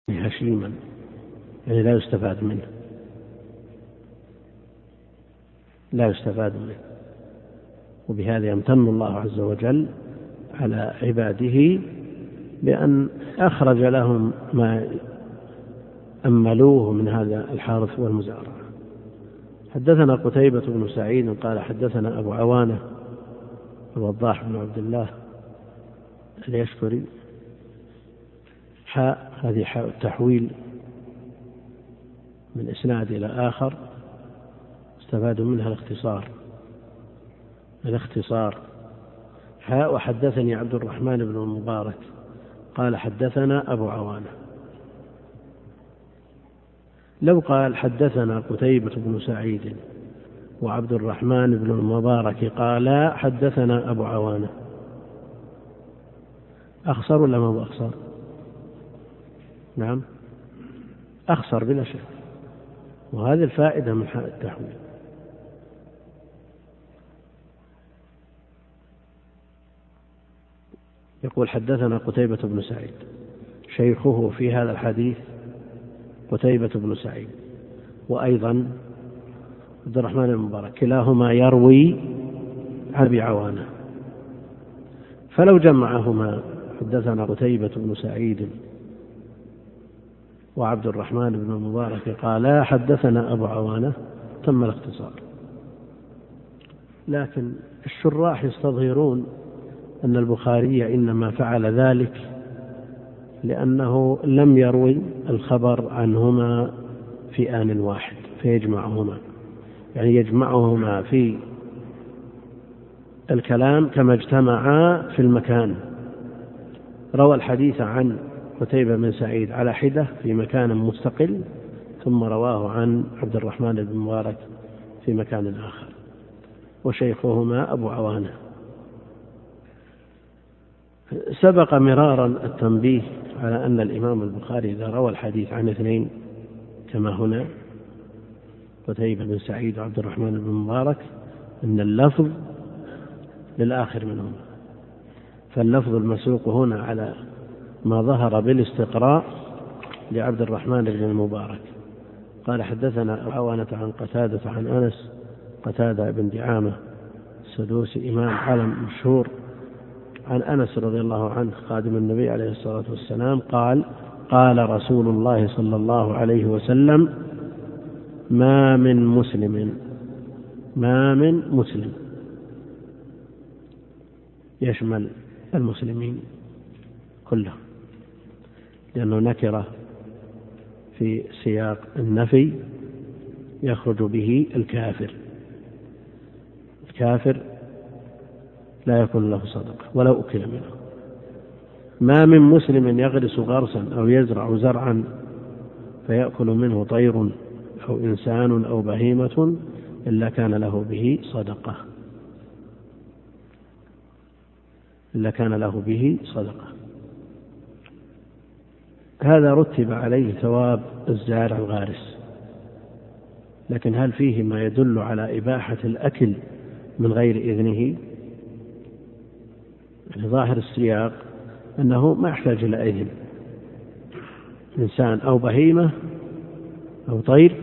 هشيما، يعني لا يستفاد منه، لا يستفاد منه. وبهذا يمتن الله عز وجل على عباده بأن أخرج لهم ما أملوه من هذا الحرث والمزارعة. حدثنا قتيبة بن سعيد قال حدثنا أبو عوانة الوضاح بن عبد الله اليشكري. هذه حاء التحويل من إسناد إلى آخر استفادوا منها الاختصار. وحدثني عبد الرحمن بن المبارك قال حدثنا أبو عوانة. لو قال حدثنا قتيبة بن سعيد وعبد الرحمن بن المبارك قال حدثنا أبو عوانة، أخسر ولا ما هو أخسر؟ نعم أخسر بلا شك، وهذه الفائدة من حاء التحويل. يقول حدثنا قتيبة بن سعيد، شيخه في هذا الحديث قتيبة بن سعيد وأيضا عبد الرحمن المبارك، كلاهما يروي عن أبي عوانة، فلو جمعهما حدثنا قتيبة بن سعيد وعبد الرحمن بن المبارك قال حدثنا أبو عوانة تم الاختصار. لكن الشراح يستظهرون أن البخاري إنما فعل ذلك لأنه لم يروي الخبر عنهما في آن واحد فيجمعهما، يعني يجمعهما في الكلام كما اجتمعا في المكان. روى الحديث عن قتيبة بن سعيد على حدة في مكان مستقل، ثم رواه عن عبد الرحمن بن مبارك في مكان آخر، وشيخهما أبو عوانة. سبق مرارا التنبيه على أن الإمام البخاري إذا روى الحديث عن اثنين كما هنا قتيبة بن سعيد وعبد الرحمن بن مبارك أن اللفظ للآخر منهما، فاللفظ المسوق هنا على ما ظهر بالاستقراء لعبد الرحمن بن المبارك. قال حدثنا عوانة عن قتادة عن أنس، قتادة بن دعامة السدوسي إمام علم مشهور، عن أنس رضي الله عنه خادم النبي عليه الصلاة والسلام قال قال رسول الله صلى الله عليه وسلم ما من مسلم يشمل المسلمين كلهم، لأنه نكرة في سياق النفي يخرج به الكافر لا يكون له صدقة ولو أكل منه. ما من مسلم يغرس غرسا أو يزرع زرعا فيأكل منه طير أو إنسان أو بهيمة إلا كان له به صدقة. هذا رتب عليه ثواب الزارع الغارس، لكن هل فيه ما يدل على إباحة الأكل من غير إذنه؟ ظاهر السياق أنه ما يحتاج إلى إذن، إنسان أو بهيمة أو طير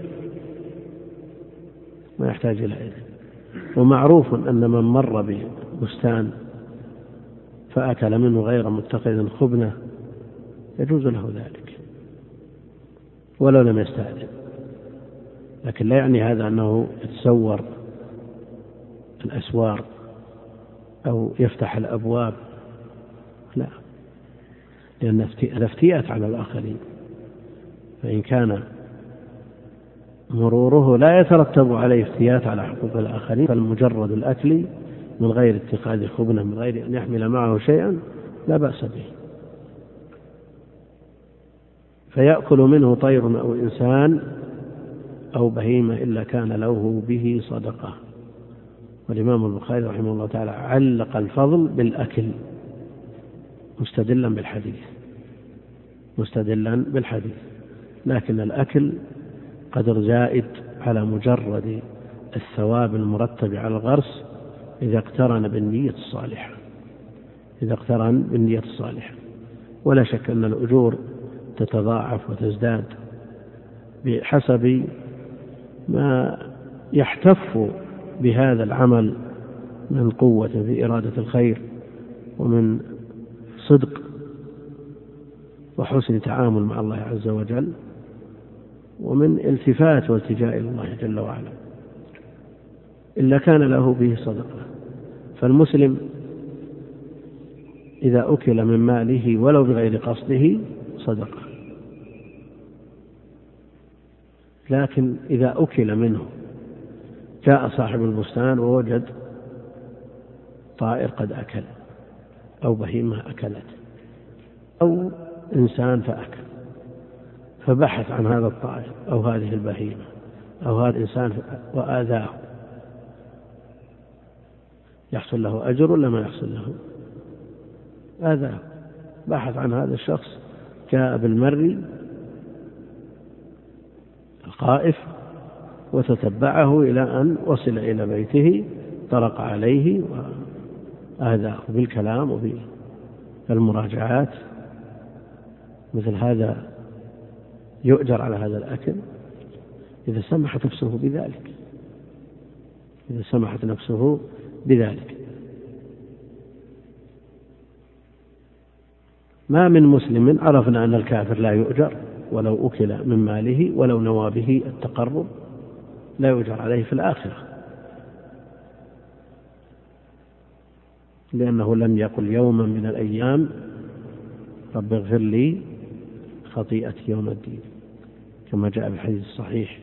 ما يحتاج إلى إذن. ومعروف أن من مر ببستان فأكل منه غير متخذ خبنة يجوز له ذلك ولو لم يستأذن، لكن لا يعني هذا أنه يتسور الأسوار أو يفتح الأبواب، لا، لأن الافتئات على الآخرين، فإن كان مروره لا يترتب عليه افتئات على حقوق الآخرين فالمجرد الأكل من غير اتخاذ خبنة من غير أن يحمل معه شيئا لا بأس به. فيأكل منه طير أو إنسان أو بهيمة إلا كان له به صدقة. والإمام البخاري رحمه الله تعالى علق الفضل بالأكل مستدلا بالحديث، لكن الأكل قدر زائد على مجرد الثواب المرتب على الغرس إذا اقترن بالنية الصالحة. ولا شك أن الأجور تتضاعف وتزداد بحسب ما يحتف بهذا العمل من قوة في إرادة الخير ومن صدق وحسن تعامل مع الله عز وجل ومن التفات والتجاء إلى الله جل وعلا، إلا كان له به صدقة. فالمسلم إذا أكل من ماله ولو بغير قصده صدقة، لكن إذا أكل منه، جاء صاحب البستان ووجد طائر قد أكل أو بهيمة أكلت أو إنسان فأكل، فبحث عن هذا الطائر أو هذه البهيمة أو هذا الإنسان وآذاه، يحصل له أجر ولا ما يحصل له؟ آذاه. بحث عن هذا الشخص، جاء بالمري الخائف وتتبعه إلى أن وصل إلى بيته، طرق عليه وآذاه بالكلام وبالمراجعات. مثل هذا يؤجر على هذا الأكل إذا سمحت نفسه بذلك، إذا سمحت نفسه بذلك. ما من مسلم عرفنا أن الكافر لا يؤجر ولو أكل من ماله ولو نوى به التقرب، لا يؤجر عليه في الآخرة، لأنه لم يقل يوما من الأيام رب اغفر لي خطيئتي يوم الدين، كما جاء في الحديث الصحيح.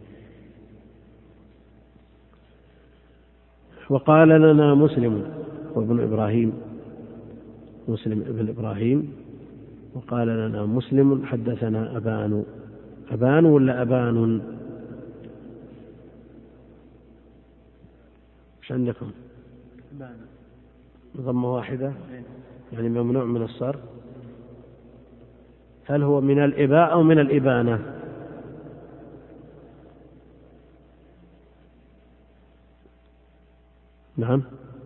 وقال لنا مسلم وابن إبراهيم، مسلم ابن إبراهيم، وقال لنا مسلم حدثنا أبان ولا أبان؟ مش عندكم؟ ضمة واحدة يعني ممنوع من الصرف. هل هو من الإباء أو من الإبانة؟ نعم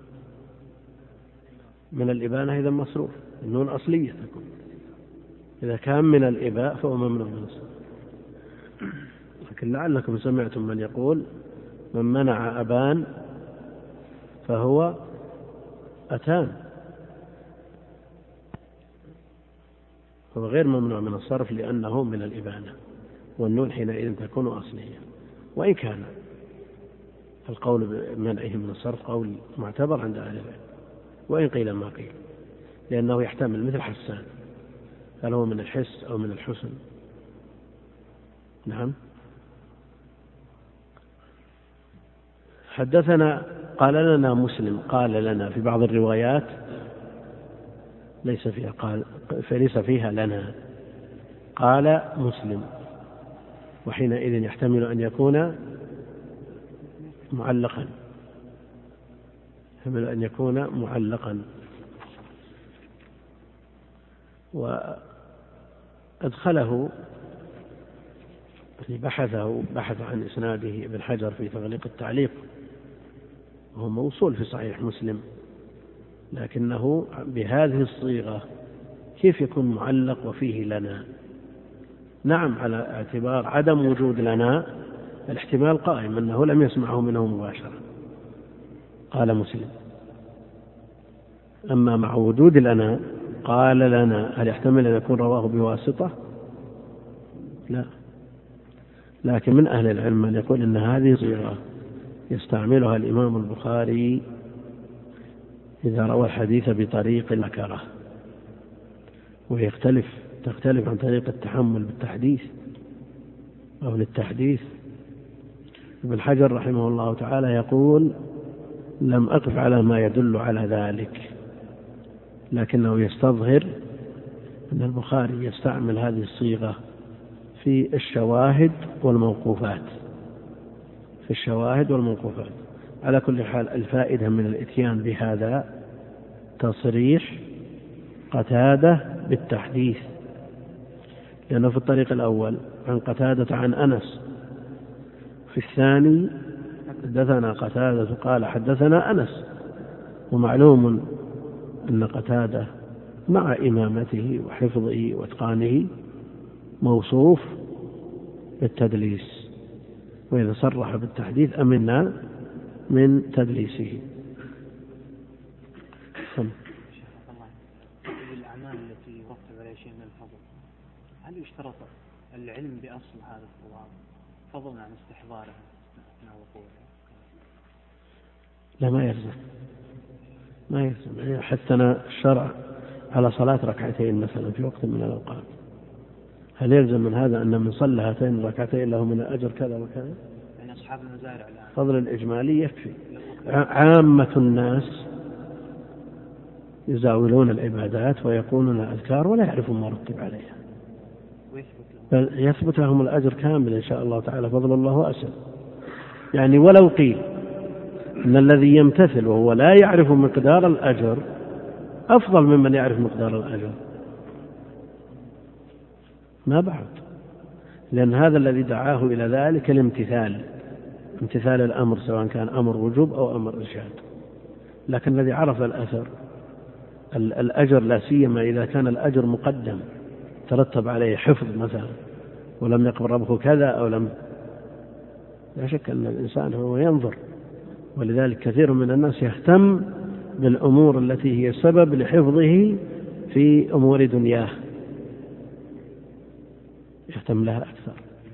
من الإبانة، إذا مصروف، النون أصلية تكون. إذا كان من الإباء فهو ممنوع من الصرف. لكن لعلكم سمعتم من يقول من منع أبان فهو أتان، هو غير ممنوع من الصرف لأنه من الإبانة، والنون حينئذ تكون أصلية. وإن كان القول بمنعه من الصرف قول معتبر عند أهل العلم، وإن قيل ما قيل، لأنه يحتمل مثل حسان، هل هو من الحس أو من الحسن؟ نعم. حدثنا قال لنا مسلم، قال لنا في بعض الروايات ليس فيها لنا، قال مسلم، وحينئذ يحتمل أن يكون معلقا، يحتمل أن يكون معلقا. وأدخله بحث عن إسناده ابن حجر في تغليق التعليق، وهو موصول في صحيح مسلم، لكنه بهذه الصيغة كيف يكون معلق وفيه لنا؟ نعم، على اعتبار عدم وجود لنا الاحتمال قائم أنه لم يسمعه منه مباشرة، قال مسلم. أما مع وجود لنا قال لنا، هل يحتمل أن يكون رواه بواسطة؟ لا، لكن من أهل العلم من يقول أن هذه صيغة يستعملها الإمام البخاري إذا روى الحديث بطريق النكرة، تختلف عن طريق التحمل بالتحديث أو للتحديث. ابن حجر رحمه الله تعالى يقول لم أقف على ما يدل على ذلك، لكنه يستظهر أن البخاري يستعمل هذه الصيغة في الشواهد والموقوفات، على كل حال الفائدة من الإتيان بهذا تصريح قتادة بالتحديث، لأنه في الطريق الأول عن قتادة عن أنس، في الثاني حدثنا قتادة قال حدثنا أنس. ومعلوم أن قتادة مع إمامته وحفظه واتقانه موصوف بالتدليس، وإذا صرح بالتحديث أمنا من تدليسه. الأعمال التي يرتب عليها شيء من الفضل، هل يشترط العلم بأصل هذا الثواب فضلا عن استحضاره أثناء وقوعه؟ لا، ما يلزم. حتى الشرع على صلاة ركعتين مثلا في وقت من الأوقات، هل يلزم من هذا أن من صلى هاتين الركعتين له من الأجر كذا وكذا؟ يعني أصحاب المزارع الآن فضل الإجمالي يكفي. عامة الناس يزاولون العبادات ويقولون الأذكار ولا يعرفون ما رتب عليها، بل يثبت لهم الأجر كامل إن شاء الله تعالى، فضل الله واسع. يعني ولو قيل أن الذي يمتثل وهو لا يعرف مقدار الأجر أفضل ممن يعرف مقدار الأجر، ما بعد، لأن هذا الذي دعاه إلى ذلك الامتثال، امتثال الأمر سواء كان أمر وجوب أو أمر إرشاد. لكن الذي عرف الأجر، لا سيما إذا كان الأجر مقدم ترتب عليه حفظ مثلا ولم يقبل ربه كذا أو لم، لا شك أن الإنسان هو ينظر. ولذلك كثير من الناس يهتم بالأمور التي هي سبب لحفظه في أمور دنياه، يهتم لها أكثر.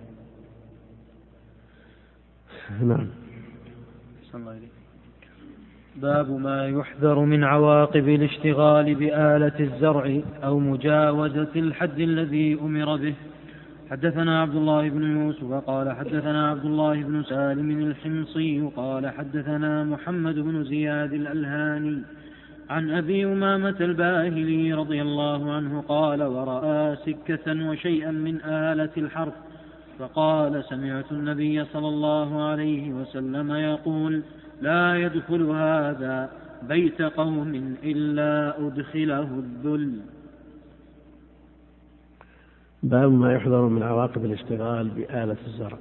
نعم. باب ما يحذر من عواقب الاشتغال بآلة الزرع أو مجاوزة الحد الذي أمر به. حدثنا عبد الله بن يوسف قال حدثنا عبد الله بن سالم الحمصي قال حدثنا محمد بن زياد الألهاني عن أبي أمامة الباهلي رضي الله عنه قال: ورأى سكة وشيئا من آلة الحرث فقال: سمعت النبي صلى الله عليه وسلم يقول: لا يدخل هذا بيت قوم إلا أدخله الذل. باب ما يحذر من عواقب الاشتغال بآلة الزرع،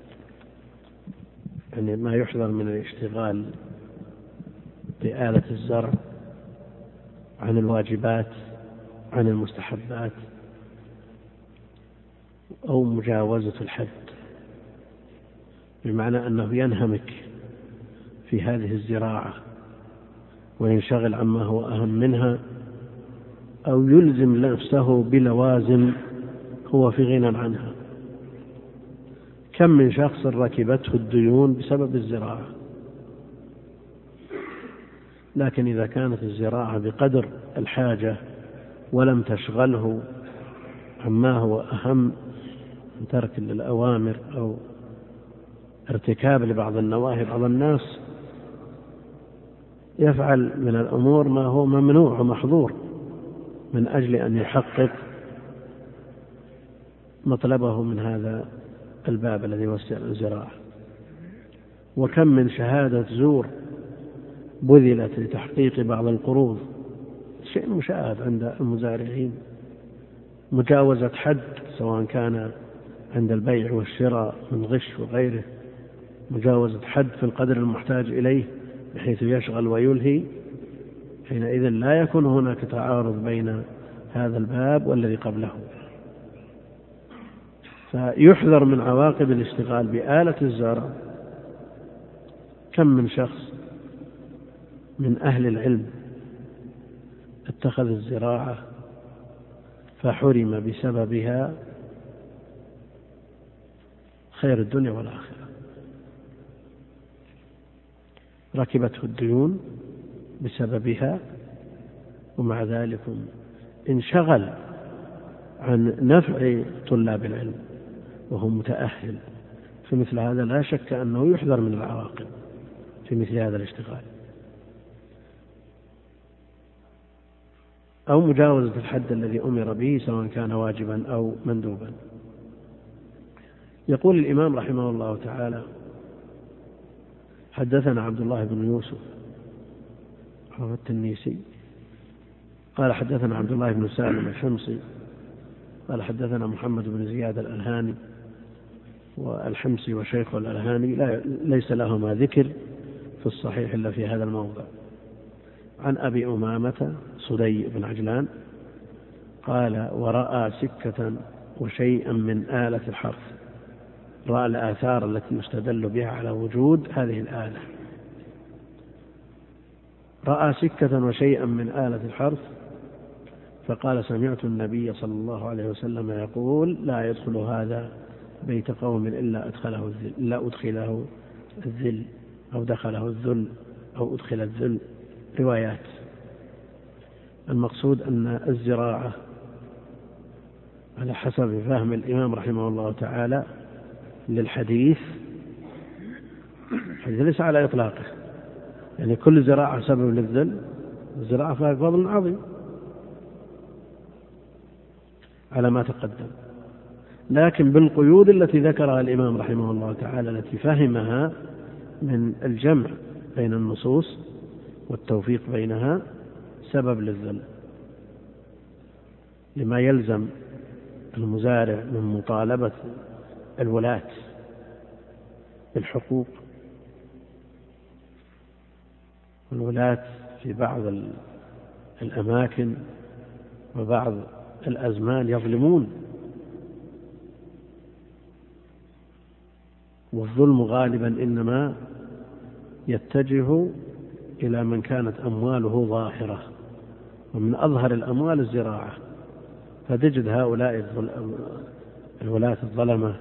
يعني ما يحذر من الاشتغال بآلة الزرع عن الواجبات، عن المستحبات، أو مجاوزة الحد، بمعنى أنه ينهمك في هذه الزراعة وينشغل عما هو أهم منها، أو يلزم نفسه بلوازم هو في غنى عنها. كم من شخص ركبته الديون بسبب الزراعة، لكن إذا كانت الزراعة بقدر الحاجة ولم تشغله عما هو أهم من ترك للأوامر أو ارتكاب لبعض النواهي، بعض الناس يفعل من الأمور ما هو ممنوع ومحظور من أجل أن يحقق مطلبه من هذا الباب الذي هو الزراعة. وكم من شهادة زور بذلت لتحقيق بعض القروض، شيء مشاهد عند المزارعين، مجاوزة حد سواء كان عند البيع والشراء من غش وغيره، مجاوزة حد في القدر المحتاج إليه بحيث يشغل ويلهي، حينئذ لا يكون هناك تعارض بين هذا الباب والذي قبله. فيحذر من عواقب الاشتغال بآلة الزرع. كم من شخص من أهل العلم اتخذ الزراعة فحرم بسببها خير الدنيا والآخرة، ركبته الديون بسببها، ومع ذلك انشغل عن نفع طلاب العلم وهو متأهل. في مثل هذا لا شك أنه يحذر من العواقب في مثل هذا الاشتغال، أو مجاوزة الحد الذي أمر به سواء كان واجبا أو مندوبا. يقول الإمام رحمه الله تعالى: حدثنا عبد الله بن يوسف التنيسي قال حدثنا عبد الله بن سالم الحمصي قال حدثنا محمد بن زياد الألهاني. والحمصي وشيخ الألهاني ليس لهما ذكر في الصحيح إلا في هذا الموضع. عن أبي أمامة صدي بن عجلان قال: ورأى سكة وشيئا من آلة الحرث. رأى الآثار التي يستدل بها على وجود هذه الآلة. رأى سكة وشيئا من آلة الحرث فقال سمعت النبي صلى الله عليه وسلم يقول لا يدخل هذا بيت قوم إلا أدخله الذل أو دخله الذل أو أدخل الذل، روايات. المقصود أن الزراعة على حسب فهم الإمام رحمه الله تعالى للحديث ليس على إطلاقه، يعني كل زراعة سبب للذل، الزراعة فيها فضل عظيم على ما تقدم، لكن بالقيود التي ذكرها الإمام رحمه الله تعالى التي فهمها من الجمع بين النصوص والتوفيق بينها سبب للذل، لما يلزم المزارع من مطالبة الولاة بالحقوق. الولاة في بعض الأماكن وبعض الأزمان يظلمون، والظلم غالبا إنما يتجه إلى من كانت أمواله ظاهرة، ومن أظهر الأموال الزراعة، فتجد هؤلاء الولاة الظلمة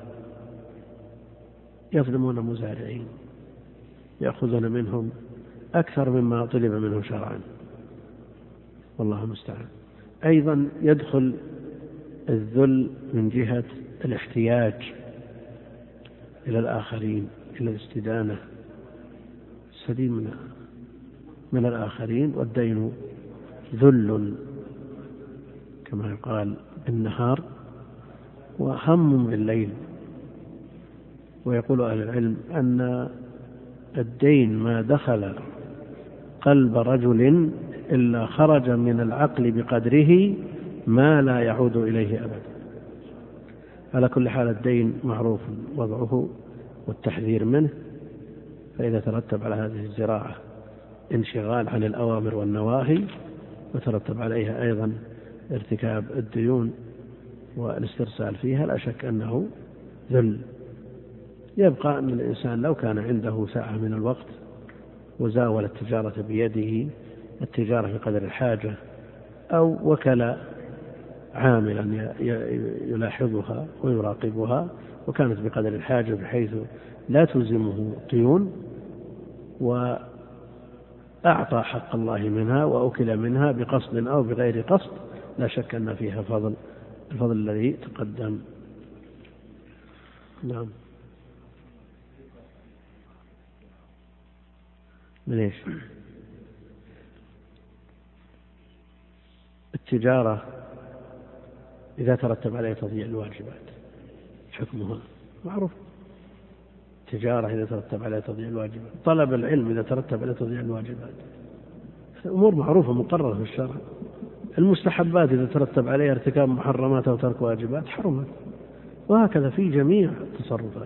يظلمون مزارعين، يأخذون منهم أكثر مما طلب منه شرعا، والله المستعان. أيضا يدخل الذل من جهة الاحتياج إلى الآخرين، إلى الاستدانة، السديد من الآخرين، والدين ذل كما يقال بالنهار وهم بالليل. ويقول أهل العلم أن الدين ما دخل قلب رجل إلا خرج من العقل بقدره ما لا يعود إليه أبدا. على كل حال الدين معروف وضعه والتحذير منه، فإذا ترتب على هذه الزراعة انشغال عن الأوامر والنواهي، وترتب عليها أيضا ارتكاب الديون والاسترسال فيها، لا شك أنه ذل. يبقى أن الإنسان لو كان عنده ساعة من الوقت وزاول التجارة بيده، التجارة في قدر الحاجة، أو وكل عاملا يلاحظها ويراقبها وكانت بقدر الحاجة بحيث لا تلزمه ديون، وأعطى حق الله منها وأكل منها بقصد أو بغير قصد، لا شك أن فيها الفضل الذي تقدم. نعم. من إيش؟ التجارة إذا ترتب عليها تضييع الواجبات حكمها معروف. التجارة إذا ترتب عليها تضييع الواجبات، طلب العلم إذا ترتب عليها تضييع الواجبات، أمور معروفة مقررة في الشرع. المستحبات إذا ترتب عليها ارتكاب محرمات أو ترك واجبات حرمت، وهكذا في جميع التصرفات.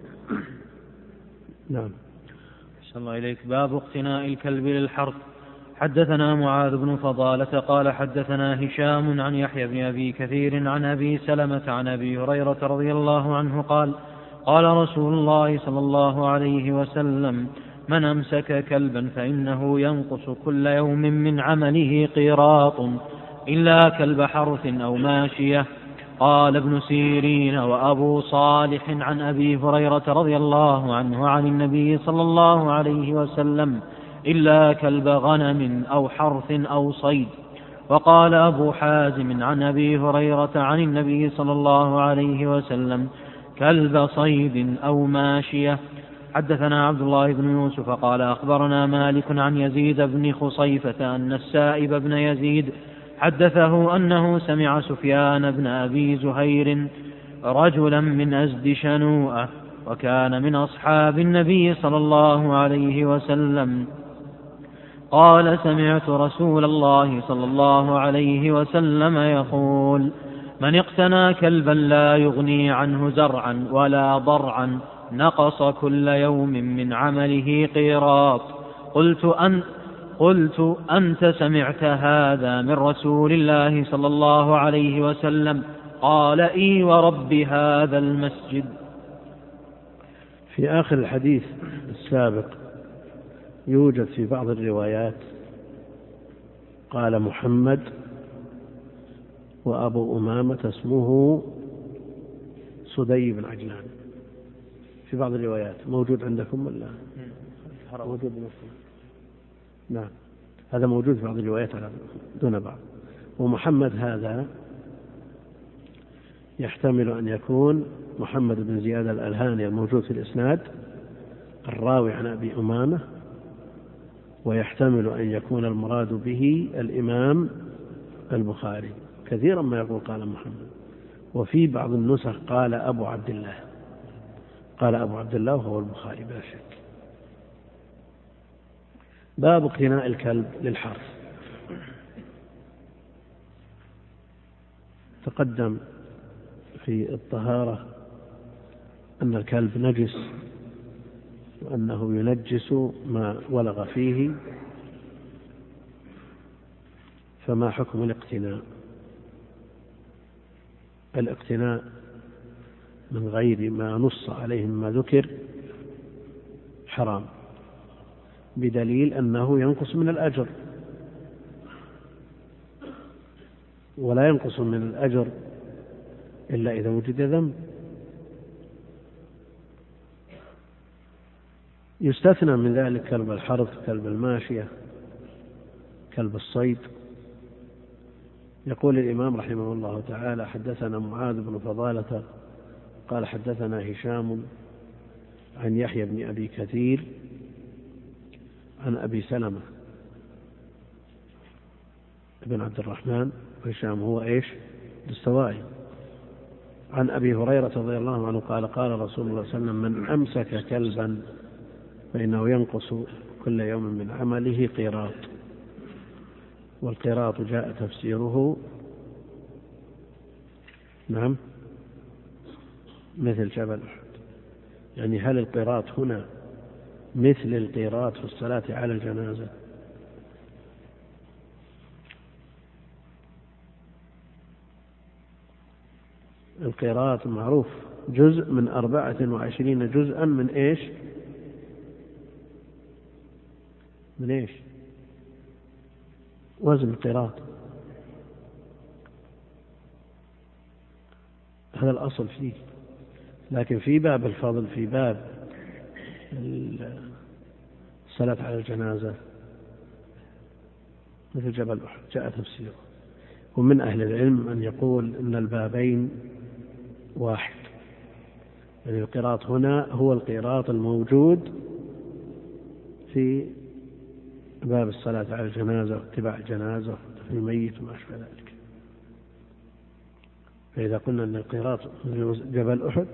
نعم. أحسن الله إليك. باب اقتناء الكلب للحرث. حدثنا معاذ بن فضالة قال حدثنا هشام عن يحيى بن أبي كثير عن أبي سلمة عن أبي هريرة رضي الله عنه قال قال رسول الله صلى الله عليه وسلم من أمسك كلبا فإنه ينقص كل يوم من عمله قيراط إلا كلب حرث أو ماشية. قال ابن سيرين وأبو صالح عن أبي هريرة رضي الله عنه عن النبي صلى الله عليه وسلم إلا كلب غنم أو حرث أو صيد. وقال أبو حازم عن أبي هريرة عن النبي صلى الله عليه وسلم كلب صيد أو ماشية. حدثنا عبد الله بن يوسف قال أخبرنا مالك عن يزيد بن خصيفة أن السائب بن يزيد حدثه أنه سمع سفيان بن أبي زهير رجلا من أزد شنوءة وكان من أصحاب النبي صلى الله عليه وسلم قال سمعت رسول الله صلى الله عليه وسلم يقول من اقتنى كلبا لا يغني عنه زرعا ولا ضرعا نقص كل يوم من عمله قيراط. قلت أنت سمعت هذا من رسول الله صلى الله عليه وسلم؟ قال إي ورب هذا المسجد. في آخر الحديث السابق يوجد في بعض الروايات قال محمد وأبو أمامة اسمه صدي بن عجلان، في بعض الروايات موجود عندكم ولا موجود بنفسه؟ نعم، هذا موجود في بعض الروايات دون بعض. ومحمد هذا يحتمل أن يكون محمد بن زياد الألهاني الموجود في الإسناد الراوي عن أبي أمامة، ويحتمل أن يكون المراد به الإمام البخاري. كثيرا ما يقول قال محمد، وفي بعض النسخ قال أبو عبد الله، قال أبو عبد الله وهو البخاري بلا شك. باب اقتناء الكلب للحرث. تقدم في الطهارة أن الكلب نجس وأنه ينجس ما ولغ فيه، فما حكم الاقتناء؟ الاقتناء من غير ما نص عليه مما ذكر حرام، بدليل أنه ينقص من الأجر، ولا ينقص من الأجر إلا إذا وجد ذنب. يستثنى من ذلك كلب الحرث، كلب الماشية، كلب الصيد. يقول الإمام رحمه الله تعالى: حدثنا معاذ بن فضالة قال حدثنا هشام عن يحيى بن أبي كثير عن أبي سلمة بن عبد الرحمن، وهشام هو إيش؟ الدستوائي، عن أبي هريرة رضي الله عنه قال قال رسول الله صلى الله عليه وسلم: من أمسك كلبا فإنه ينقص كل يوم من عمله قيراط. والقيراط جاء تفسيره نعم مثل جبل أحد. يعني هل القيراط هنا مثل القيراط في الصلاة على الجنازة؟ القيراط معروف جزء من 24 جزءا من إيش؟ من إيش؟ وزن القيراط. هذا الأصل فيه. لكن في باب الفضل، في باب الصلاة على الجنازة مثل جبل أحد جاء تفسيره. ومن أهل العلم من يقول إن البابين واحد، يعني القيراط هنا هو القيراط الموجود في باب الصلاة على الجنازة واتباع الجنازة في الميت وما أشبه ذلك. فإذا قلنا أن القيراط جبل أحد،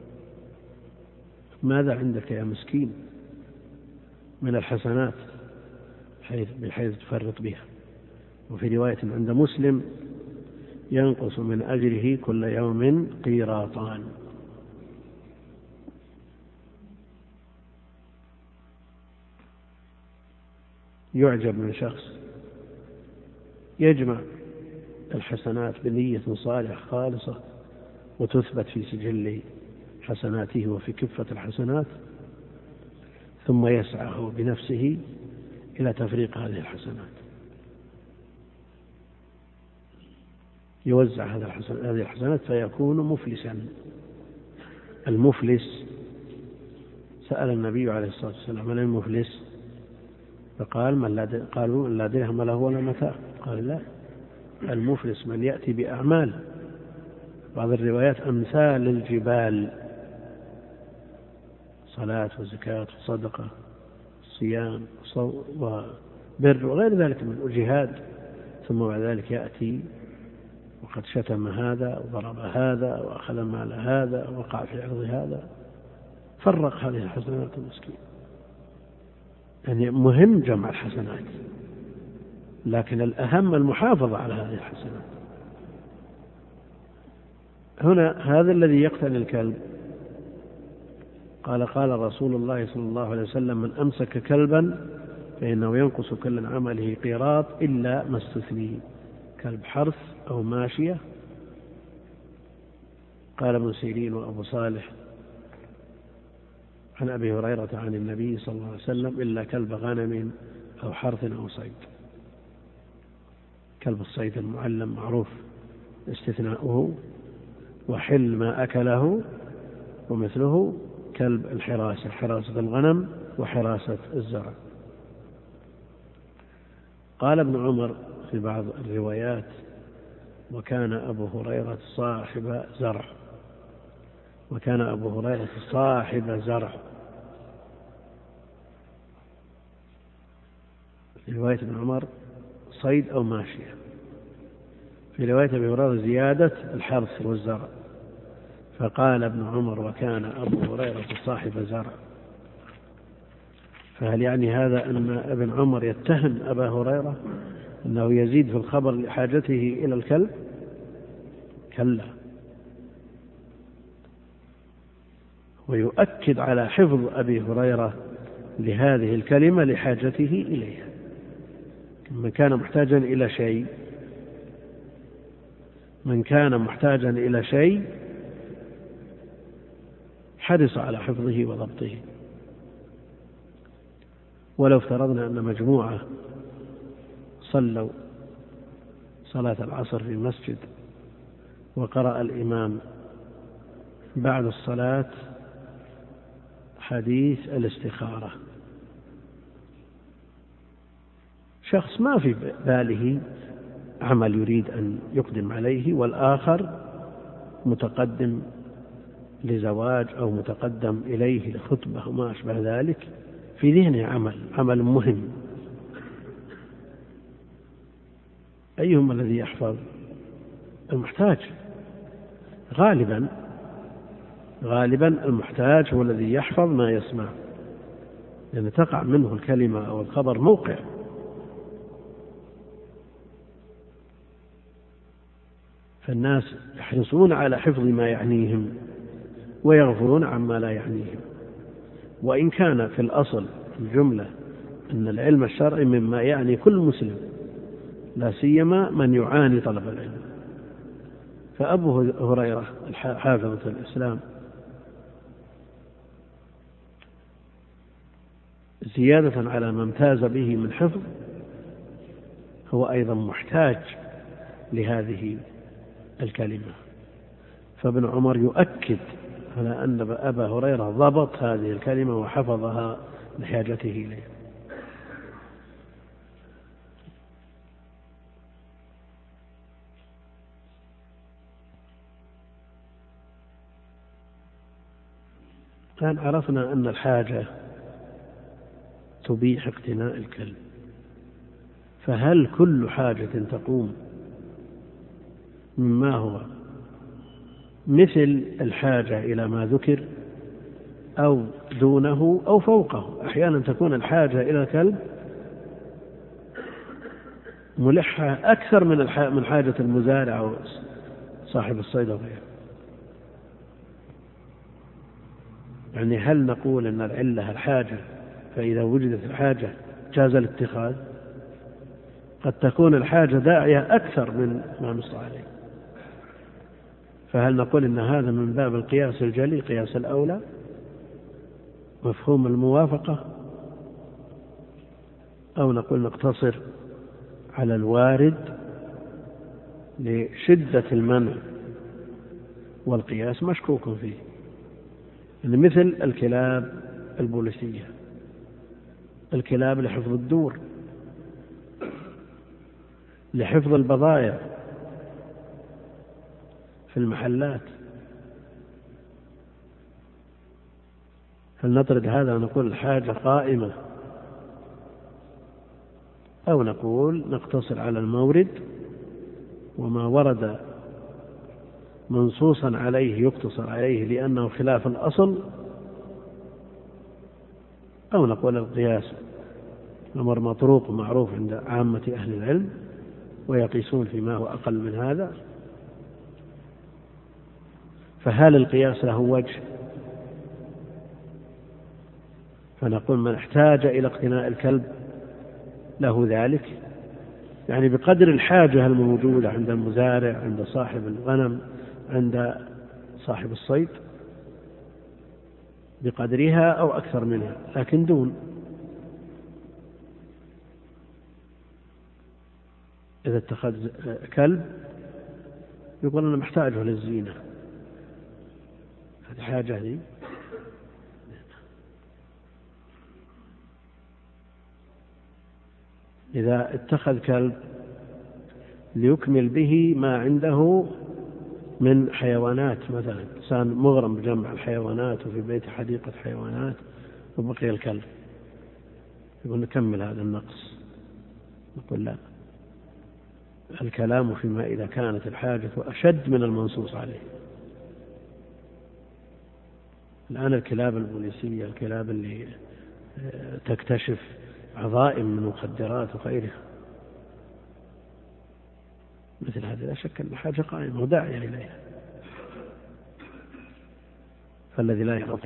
ماذا عندك يا مسكين من الحسنات بحيث تفرط بها؟ وفي رواية عند مسلم: ينقص من أجره كل يوم قيراطان. يعجب من شخص يجمع الحسنات بنية صالحة خالصة وتثبت في سجل حسناته وفي كفة الحسنات، ثم يسعى هو بنفسه إلى تفريق هذه الحسنات، يوزع هذه الحسنات فيكون مفلسا. المفلس سأل النبي عليه الصلاة والسلام: من المفلس؟ فقال: قالوا: من لا درهم له ولا متاع. قال: لا، المفلس من يأتي بأعمال، بعض الروايات أمثال الجبال، صلاة وزكاة وصدقة صيام وبر وغير ذلك من الجهاد، ثم بعد ذلك يأتي وقد شتم هذا وضرب هذا وأخذ مال هذا ووقع في عرض هذا، فرق هذه الحسنات المسكين. يعني مهم جمع الحسنات، لكن الأهم المحافظة على هذه الحسنات. هنا هذا الذي يقتل الكلب قال رسول الله صلى الله عليه وسلم: من أمسك كلبا فإنه ينقص كل عمله قيراط إلا ما استثني، كلب حرث أو ماشية قال ابن سيرين وأبو صالح عن أبي هريرة عن النبي صلى الله عليه وسلم: إلا كلب غنم أو حرث أو صيد. كلب الصيد المعلم معروف استثناؤه، وحل ما أكله، ومثله كلب الحراسة، حراسة الغنم وحراسة الزرع. قال ابن عمر في بعض الروايات: وكان أبو هريرة صاحب زرع، وكان أبو هريرة صاحب زرع. في رواية ابن عمر صيد أو ماشية، في رواية أبي هريرة زيادة الحرث والزرع، فقال ابن عمر: وكان أبو هريرة صاحب زرع. فهل يعني هذا أن ابن عمر يتهم أبا هريرة أنه يزيد في الخبر لحاجته إلى الكلب؟ كلا، ويؤكد على حفظ أبي هريرة لهذه الكلمة لحاجته إليها. من كان محتاجا إلى شيء، من كان محتاجا إلى شيء حرص على حفظه وضبطه. ولو افترضنا أن مجموعة صلوا صلاة العصر في مسجد، وقرأ الإمام بعد الصلاة حديث الاستخارة، شخص ما في باله عمل يريد أن يقدم عليه، والآخر متقدم لزواج أو متقدم إليه لخطبة وما أشبه ذلك، في ذهنه عمل مهم، أيهما الذي يحفظ؟ المحتاج. غالبا المحتاج هو الذي يحفظ ما يسمع، لأن تقع منه الكلمة أو الخبر موقع. فالناس يحرصون على حفظ ما يعنيهم ويغفلون عما لا يعنيهم. وإن كان في الأصل الجملة أن العلم الشرعي مما يعني كل مسلم، لا سيما من يعاني طلب العلم. فأبو هريرة حافظة الإسلام زيادة على ما امتاز به من حفظ هو أيضا محتاج لهذه الكلمة. فابن عمر يؤكد على أن أبا هريرة ضبط هذه الكلمة وحفظها لحاجته إليه. الآن عرفنا أن الحاجة تبيح اقتناء الكلب، فهل كل حاجة تقوم مما هو مثل الحاجة إلى ما ذكر أو دونه أو فوقه؟ أحيانا تكون الحاجة إلى الكلب ملحة أكثر من حاجة المزارع أو صاحب الصيد وغيره. يعني هل نقول أن العلة الحاجة، فإذا وجدت الحاجة جاز الاتخاذ؟ قد تكون الحاجة داعية أكثر من ما نص عليه، فهل نقول إن هذا من باب القياس الجلي، قياس الأولى، مفهوم الموافقة، أو نقول نقتصر على الوارد لشدة المنع والقياس مشكوك فيه؟ مثل الكلاب البوليسية، الكلاب لحفظ الدور، لحفظ البضائع في المحلات، هل نطرد هذا ونقول الحاجة قائمة، أو نقول نقتصر على المورد وما ورد منصوصا عليه يقتصر عليه لأنه خلاف الأصل، أو نقول القياس أمر مطروق معروف عند عامة أهل العلم ويقيسون فيما هو أقل من هذا؟ فهل القياس له وجه؟ فنقول من احتاج إلى اقتناء الكلب له ذلك، يعني بقدر الحاجة الموجودة عند المزارع، عند صاحب الغنم، عند صاحب الصيد بقدرها أو أكثر منها، لكن دون. إذا اتخذ كلب يقول أنا محتاجه للزينة، هذه حاجة هذه. إذا اتخذ كلب ليكمل به ما عنده من حيوانات، مثلا إنسان مغرم بجمع الحيوانات وفي بيته حديقة حيوانات وبقي الكلب، يقول نكمل هذا النقص. نقول لا، الكلام فيما إذا كانت الحاجة أشد من المنصوص عليه. الآن الكلاب البوليسية، الكلاب اللي تكتشف عظائم من مخدرات وغيرها، مثل هذه لا شك أن حاجة قائمة وداعية إليها. فالذي لا يرى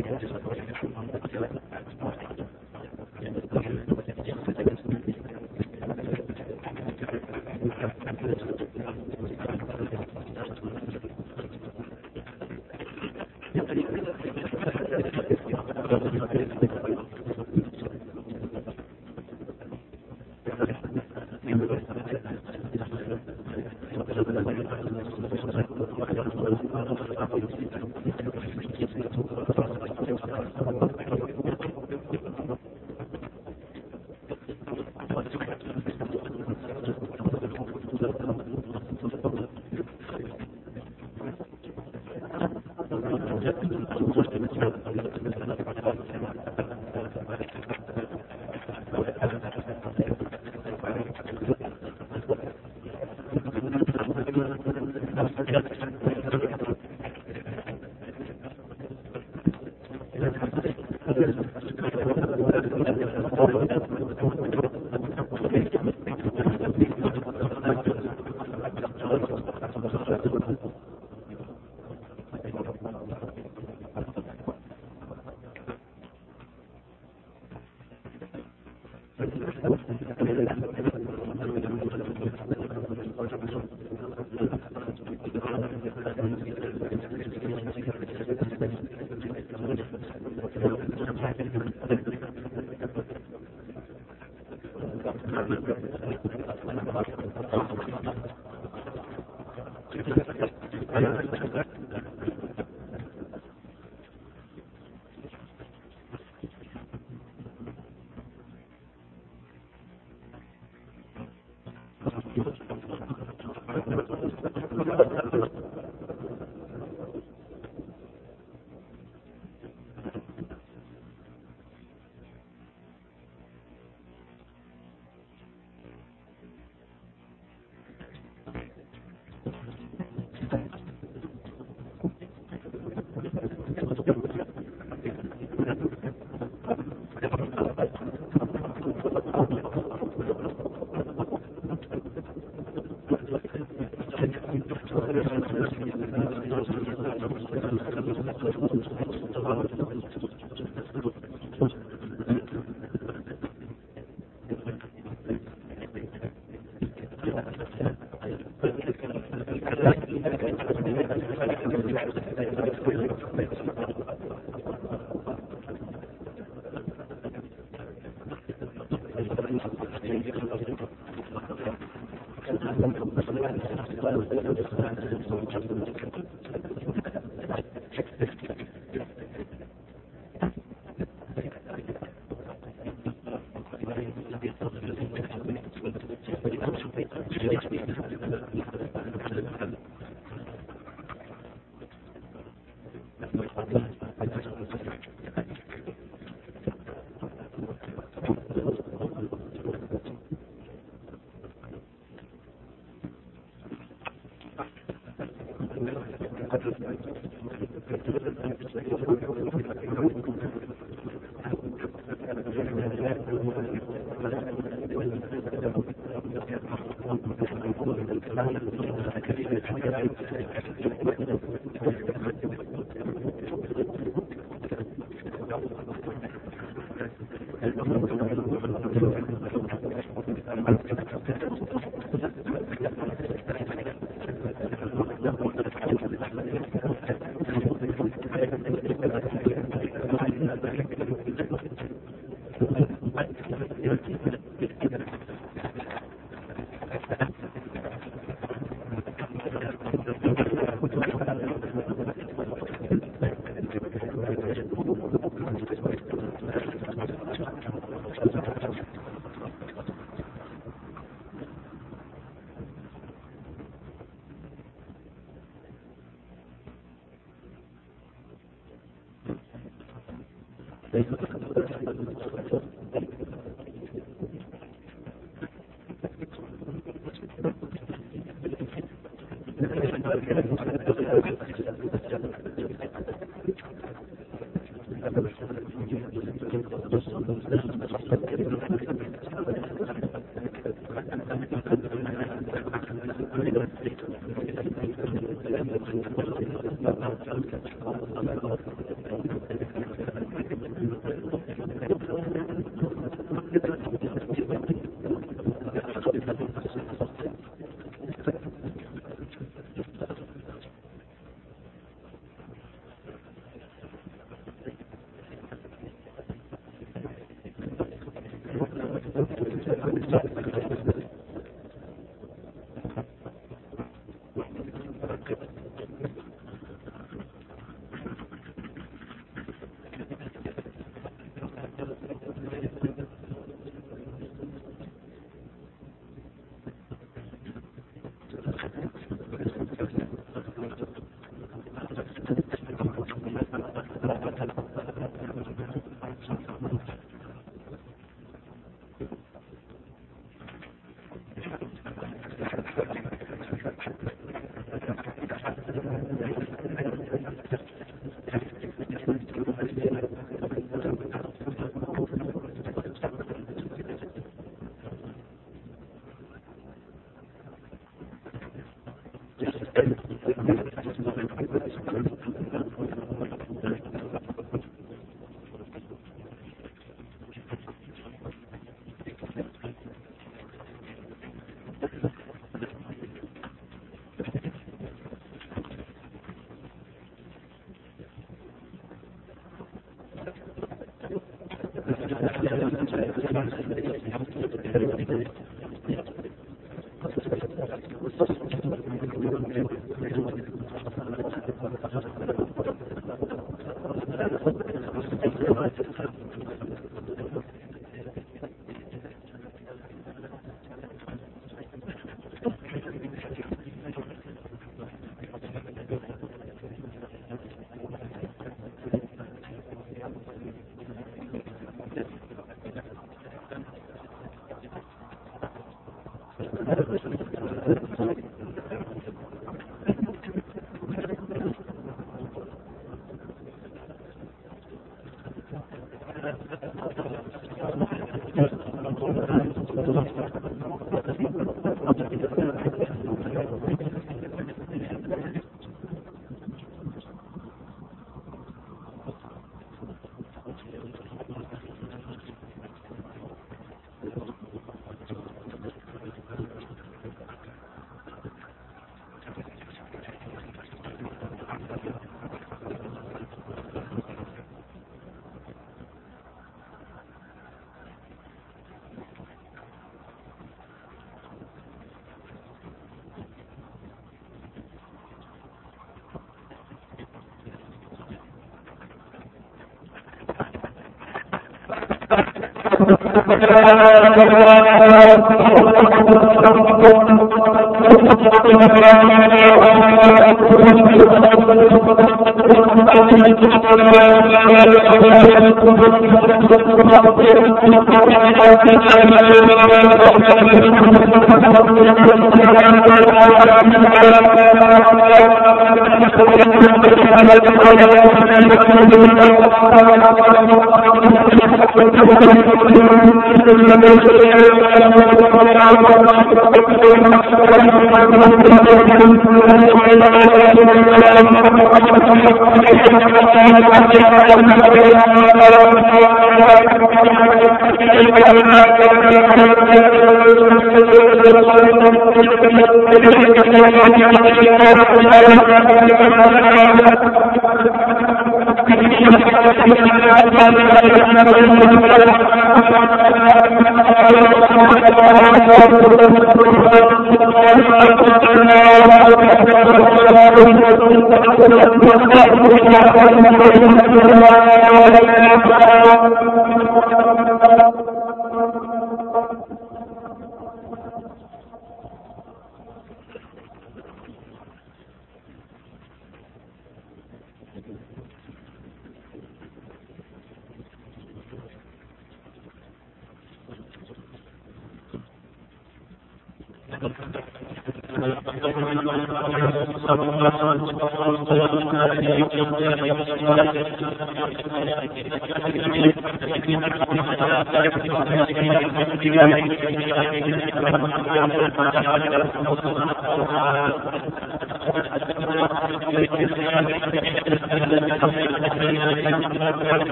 Thank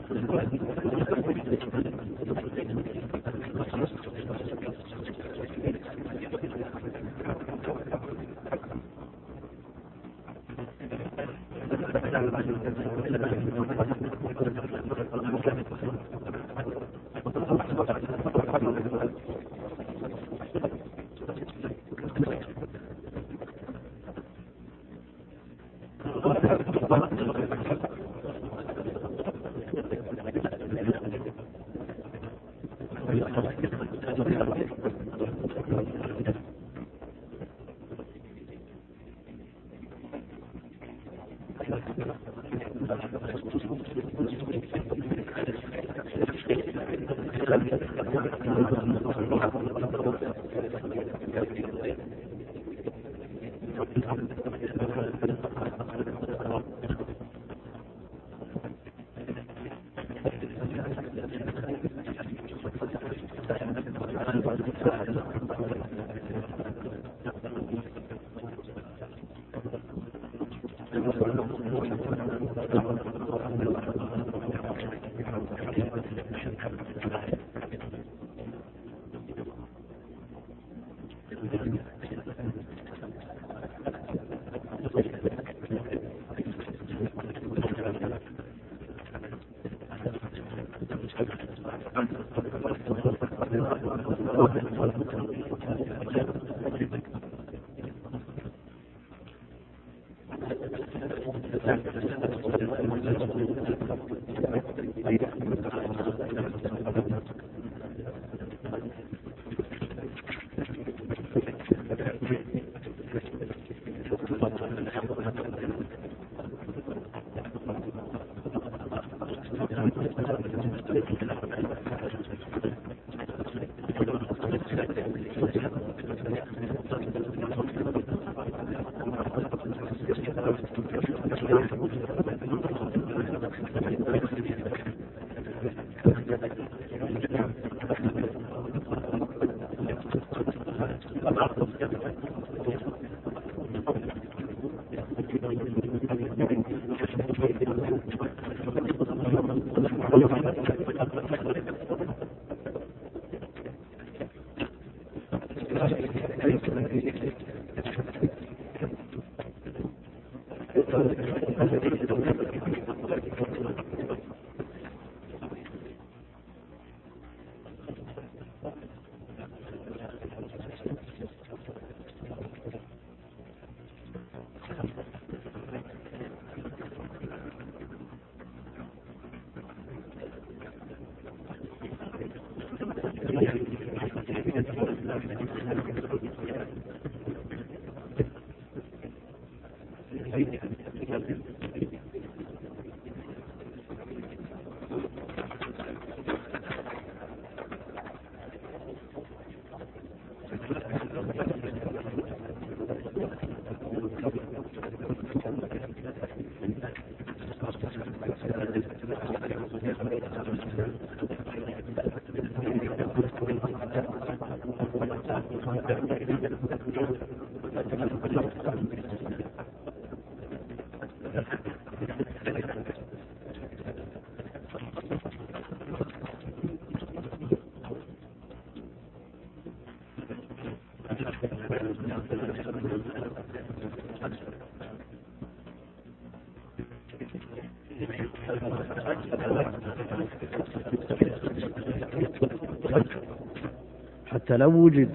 حتى لو وجد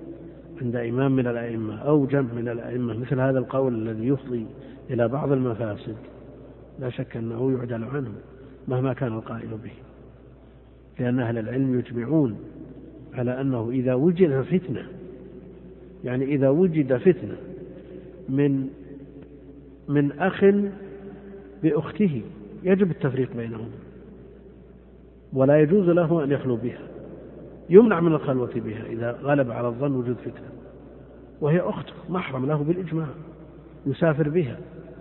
عند إمام من الأئمة أو جمع من الأئمة مثل هذا القول الذي يفضي إلى بعض المفاسد لا شك أنه يعدل عنه مهما كان القائل به، لأن أهل العلم يجمعون على أنه إذا وجد فتنة، يعني إذا وجد فتنة من أخ بأخته يجب التفريق بينهم، ولا يجوز له أن يخلو بها، يمنع من الخلوة بها إذا غلب على الظن وجود فتنة، وهي أخت محرم له بالإجماع يسافر بها.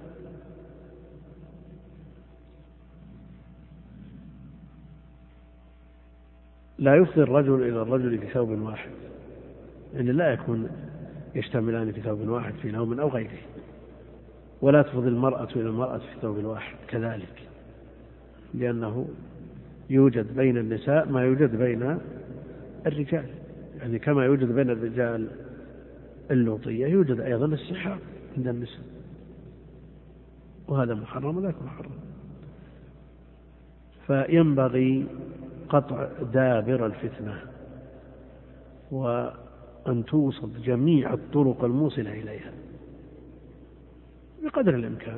لا يفضي الرجل إلى الرجل في ثوب واحد، يعني لا يكون يشتملان في ثوب واحد في نوم أو غيره، ولا تفضي المرأة إلى المرأة في ثوب واحد كذلك، لأنه يوجد بين النساء ما يوجد بين الرجال، يعني كما يوجد بين الرجال اللوطية يوجد أيضا السحاب عند النساء، وهذا محرم وذاك محرم. فينبغي قطع دابر الفتنة وأن توصد جميع الطرق الموصلة إليها بقدر الإمكان،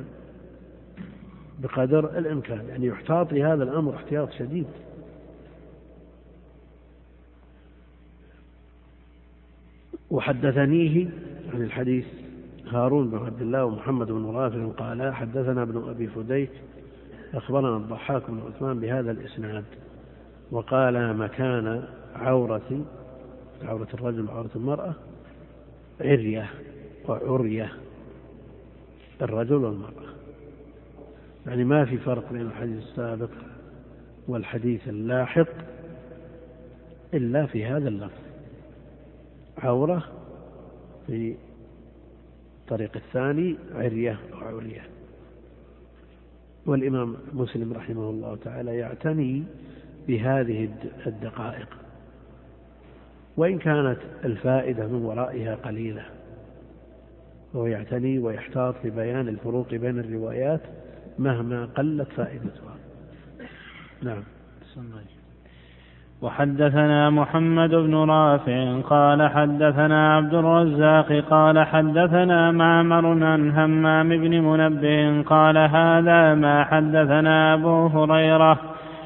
بقدر الإمكان، يعني يحتاط لهذا الأمر احتياط شديد. وحدثنيه عن الحديث هارون بن عبد الله ومحمد بن رافع قال حدثنا ابن أبي فديك أخبرنا الضحاك بن عثمان بهذا الإسناد، وقال مكان عورة الرجل وعورة المرأة عرية وعرية، الرجل والمرأة، يعني ما في فرق بين الحديث السابق والحديث اللاحق إلا في هذا اللفظ، عورة في الطريق الثاني عرية وعرية. والإمام مسلم رحمه الله تعالى يعتني بهذه الدقائق، وإن كانت الفائدة من ورائها قليلة، وهو يعتني ويحتاط لبيان الفروق بين الروايات مهما قلت فائدتها. نعم. وحدثنا محمد بن رافع قال حدثنا عبد الرزاق قال حدثنا معمر عن همام بن منبه قال هذا ما حدثنا أبو هريرة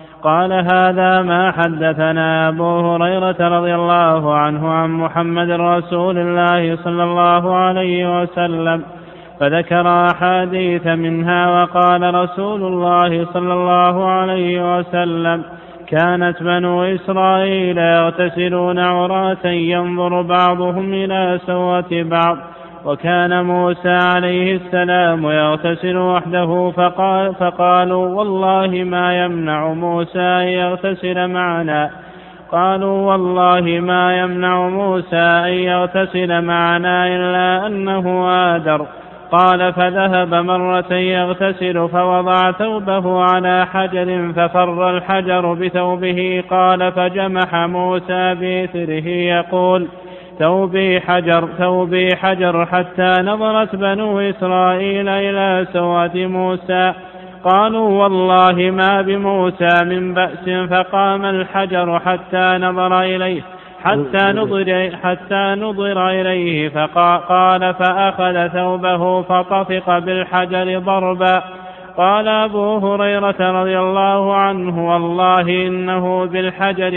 رضي الله عنه عن محمد رسول الله صلى الله عليه وسلم، فذكر أحاديث منها وقال رسول الله صلى الله عليه وسلم كانت بنو إسرائيل يغتسلون عراة ينظر بعضهم إلى سوءة بعض، وكان موسى عليه السلام يغتسل وحده فقالوا والله ما يمنع موسى أن يغتسل معنا، إلا أنه آدر. قال فذهب مرة يغتسل فوضع ثوبه على حجر ففر الحجر بثوبه، قال فجمح موسى بإثره يقول ثوبي حجر حتى نظرت بنو إسرائيل إلى سوءة موسى، قالوا والله ما بموسى من بأس، فقام الحجر حتى نظر إليه فقال فأخذ ثوبه فطفق بالحجر ضربا. قال أبو هريرة رضي الله عنه والله إنه بالحجر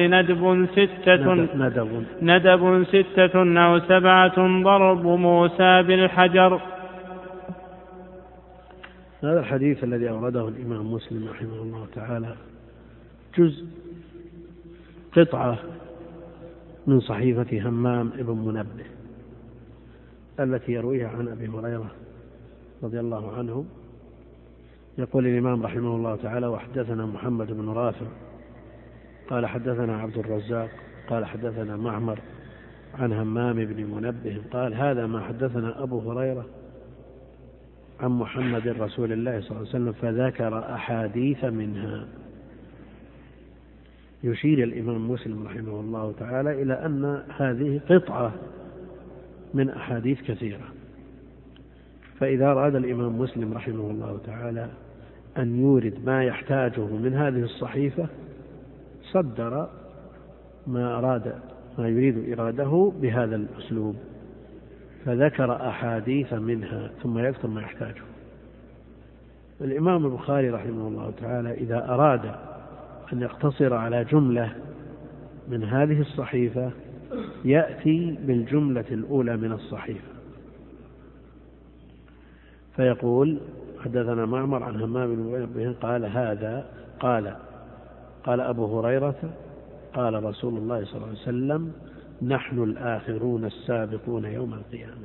ندب 6 أو 7 ضرب موسى بالحجر. هذا الحديث الذي أورده الإمام مسلم رحمه الله تعالى جزء قطعة من صحيفة همام ابن منبه التي يرويها عن أبي هريرة رضي الله عنه. يقول الإمام رحمه الله تعالى وحدثنا محمد بن رافع قال حدثنا عبد الرزاق قال حدثنا معمر عن همام بن منبه قال هذا ما حدثنا أبو هريرة عن محمد رسول الله صلى الله عليه وسلم، فذكر أحاديث منها. يشير الإمام مسلم رحمه الله تعالى إلى أن هذه قطعة من أحاديث كثيرة، فإذا أراد الإمام مسلم رحمه الله تعالى أن يورد ما يحتاجه من هذه الصحيفة صدر ما يريد إراده بهذا الأسلوب، فذكر أحاديث منها ثم يذكر ما يحتاجه. الإمام البخاري رحمه الله تعالى إذا أراد أن يقتصر على جملة من هذه الصحيفة يأتي بالجملة الأولى من الصحيفة فيقول حدثنا معمر عن همام بن منبه قال أبو هريرة قال رسول الله صلى الله عليه وسلم نحن الآخرون السابقون يوم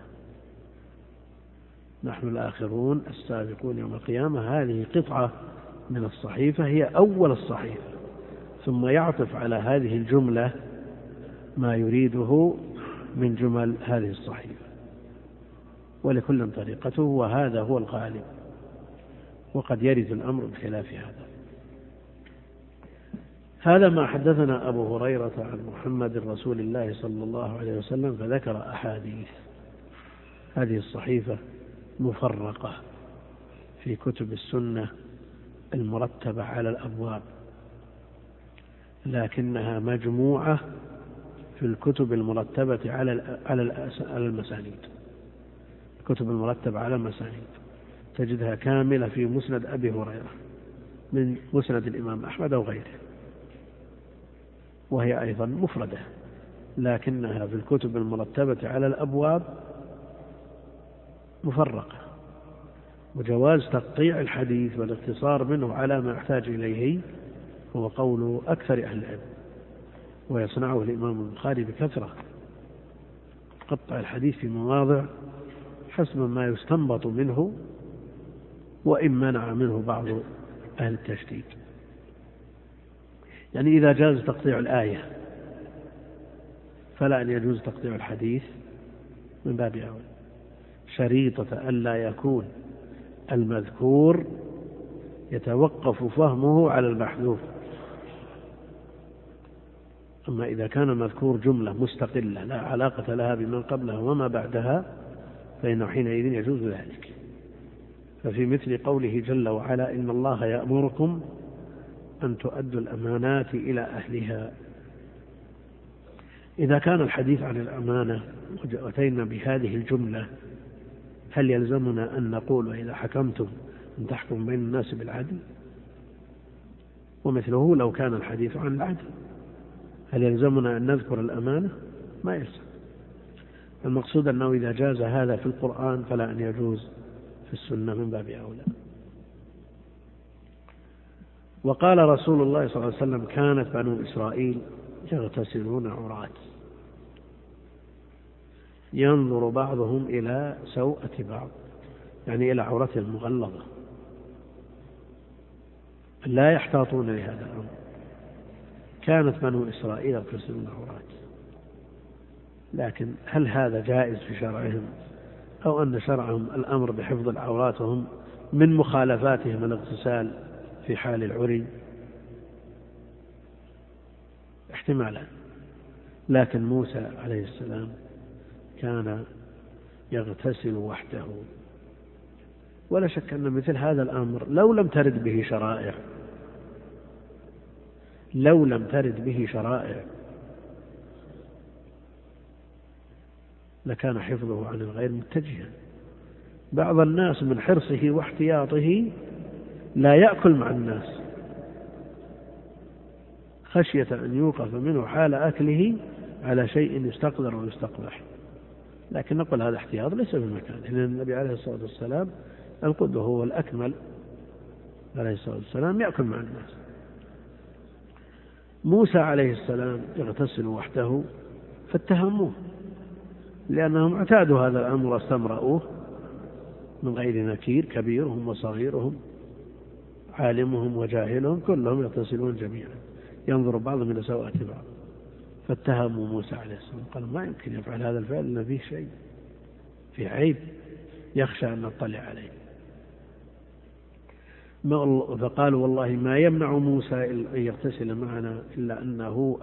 القيامة. هذه قطعة من الصحيفة هي أول الصحيفة، ثم يعطف على هذه الجملة ما يريده من جمل هذه الصحيفة، ولكل طريقته، وهذا هو الغالب، وقد يرد الأمر بخلاف هذا. هذا ما حدثنا أبو هريرة عن محمد رسول الله صلى الله عليه وسلم، فذكر أحاديث. هذه الصحيفة مفرقة في كتب السنة المرتبة على الأبواب، لكنها مجموعة في الكتب المرتبة على المسانيد. الكتب المرتبة على المسانيد تجدها كاملة في مسند أبي هريرة من مسند الإمام أحمد أو غيره، وهي أيضا مفردة، لكنها في الكتب المرتبة على الأبواب مفرقة. وجواز تقطيع الحديث والاقتصار منه على ما يحتاج إليه هو قول أكثر أهل العلم، ويصنعه الإمام البخاري بكثرة، قطع الحديث في مواضع حسب ما يستنبط منه، وإن منع منه بعض أهل التشديد. يعني إذا جاز تقطيع الآية فلا أن يجوز تقطيع الحديث من باب أولى، شريطة ألا يكون المذكور يتوقف فهمه على المحذوف. أما إذا كان المذكور جملة مستقلة لا علاقة لها بمن قبلها وما بعدها فإنه حينئذ يجوز ذلك. ففي مثل قوله جل وعلا: إن الله يأمركم أن تؤدوا الأمانات إلى أهلها. إذا كان الحديث عن الأمانة وأتينا بهذه الجملة، هل يلزمنا أن نقول: وإذا حكمتم أن تحكم بين الناس بالعدل؟ ومثله لو كان الحديث عن العدل، هل يلزمنا أن نذكر الأمانة؟ ما يلزم. المقصود أنه إذا جاز هذا في القرآن فلا أن يجوز في السنة من باب أولى. وقال رسول الله صلى الله عليه وسلم: كانت بنو إسرائيل يغتسلون عراة، ينظر بعضهم إلى سوءة بعض، يعني إلى عورته المغلظة، لا يحتاطون لهذا الأمر. كانت بنو إسرائيل يغتسلون عراة، لكن هل هذا جائز في شرعهم، أو أن شرعهم الأمر بحفظ العورات وهم من مخالفاتهم الاغتسال في حال العري؟ احتمالا. لكن موسى عليه السلام كان يغتسل وحده، ولا شك أن مثل هذا الأمر لو لم ترد به شرائع لكان حفظه عن الغير متجها. بعض الناس من حرصه واحتياطه لا يأكل مع الناس خشية أن يوقف منه حال أكله على شيء يستقدر ويستقبح، لكن نقول هذا احتياط ليس بمكان، لأن النبي عليه الصلاة والسلام القدوة هو الأكمل عليه الصلاة والسلام يأكل مع الناس. موسى عليه السلام يغتسل وحده فاتهموه، لأنهم اعتادوا هذا الأمر واستمرؤوه من غير نكير، كبيرهم وصغيرهم، عالمهم وجاهلهم، كلهم يغتسلون جميعا، ينظر بعضهم إلى سوءة بعض، فاتهموا موسى عليه السلام، قالوا: ما يمكن يفعل هذا الفعل إلا فيه شيء، فيه عيب يخشى أن نطلع عليه. فقالوا: والله ما يمنع موسى أن يغتسل معنا إلا أنه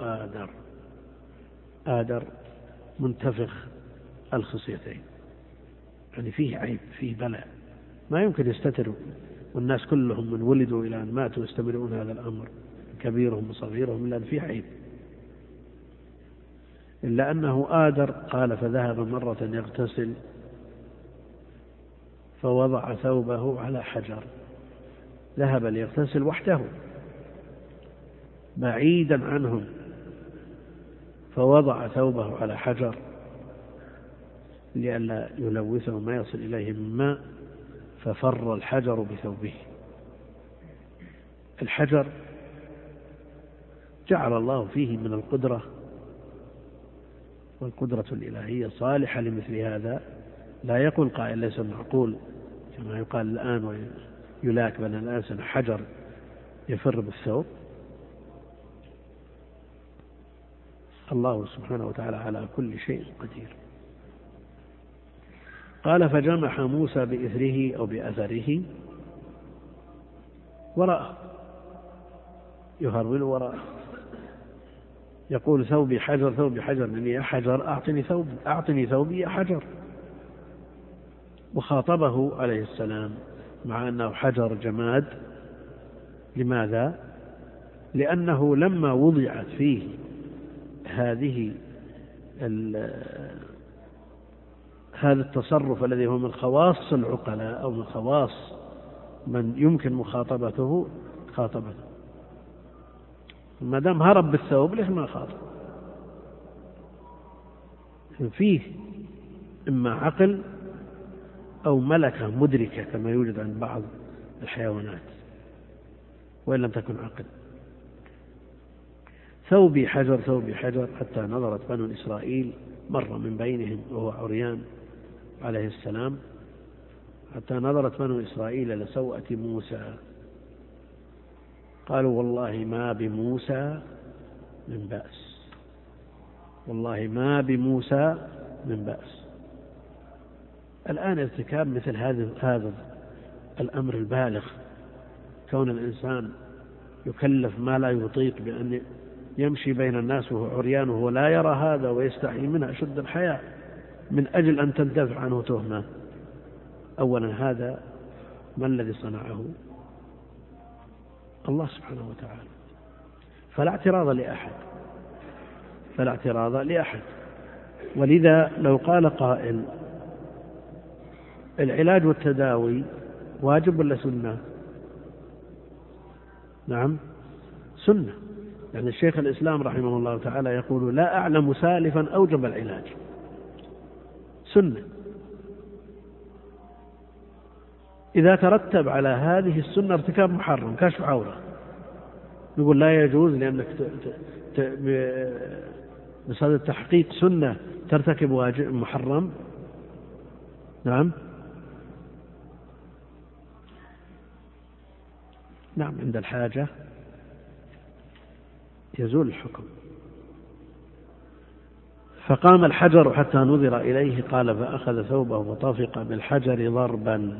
آدر منتفخ الخصيتين، يعني فيه عيب، فيه بلاء، ما يمكن يستتر، والناس كلهم من ولدوا إلى أن ماتوا يستمرون هذا الأمر، كبيرهم وصغيرهم، إلا أن فيه عيب، إلا أنه آدر. قال: فذهب مرة يغتسل فوضع ثوبه على حجر، ذهب ليغتسل وحده بعيدا عنهم، فوضع ثوبه على حجر لئلا يلوثه ما يصل إليه من ماء، ففر الحجر بثوبه. الحجر جعل الله فيه من القدرة، والقدرة الإلهية صالحة لمثل هذا. لا يقول قائل ليس معقول كما يقال الآن ويلاك بين الألسنة حجر يفر بالثوب. الله سبحانه وتعالى على كل شيء قدير. قال: فجمح موسى بإثره أو بأثره وراءه، يهرول وراءه، يقول ثوبي حجر ثوبي حجر، يعني يا حجر أعطني ثوبي يا حجر. وخاطبه عليه السلام مع أنه حجر جماد. لماذا؟ لأنه لما وضعت فيه هذا التصرف الذي هو من خواص العقلاء أو من خواص من يمكن مخاطبته خاطبته. ما دام هرب بالثوب ليش ما خاطب؟ فيه إما عقل أو ملكة مدركة كما يوجد عند بعض الحيوانات، وإن لم تكن عقل. ثوبي حجر ثوبي حجر، حتى نظرت بنو إسرائيل، مر من بينهم وهو عريان عليه السلام، حتى نظرت بنو إسرائيل لسوءة موسى، قالوا والله ما بموسى من بأس، والله ما بموسى من بأس. الآن ارتكاب مثل هذا الأمر البالغ، كون الإنسان يكلف ما لا يطيق بأن يمشي بين الناس وهو عريان وهو لا يرى هذا ويستحي منه أشد الحياء من أجل أن تندفع عنه تهمة. أولا هذا ما الذي صنعه؟ الله سبحانه وتعالى، فلا اعتراض لأحد. ولذا لو قال قائل العلاج والتداوي واجب ولا سنة؟ نعم سنة، يعني الشيخ الإسلام رحمه الله تعالى يقول لا أعلم سالفا أوجب العلاج، سنة. إذا ترتب على هذه السنة ارتكاب محرم كشف عورة، نقول لا يجوز لأنك بصدد التحقيق سنة ترتكب واجب محرم. نعم عند الحاجة يزول الحكم. فقام الحجر حتى نظر إليه، قال فأخذ ثوبه وطفق بالحجر ضربا.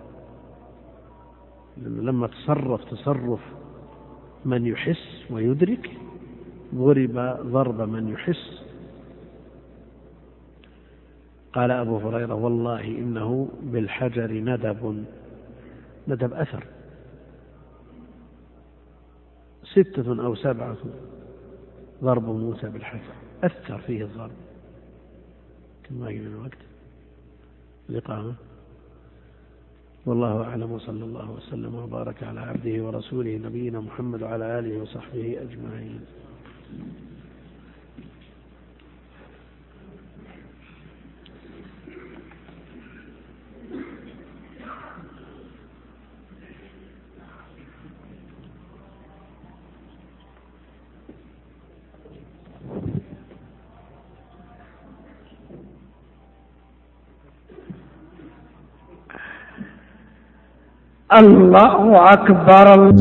لما تصرف من يحس ويدرك ضرب ضرب من يحس. قال أبو هريرة والله إنه بالحجر ندب أثر 6 أو 7 ضرب موسى بالحجر أثر فيه الضرب. كما يجب الوقت الإقامة. والله أعلم، وصلى الله وسلم وبارك على عبده ورسوله نبينا محمد وعلى آله وصحبه أجمعين. الله أكبر.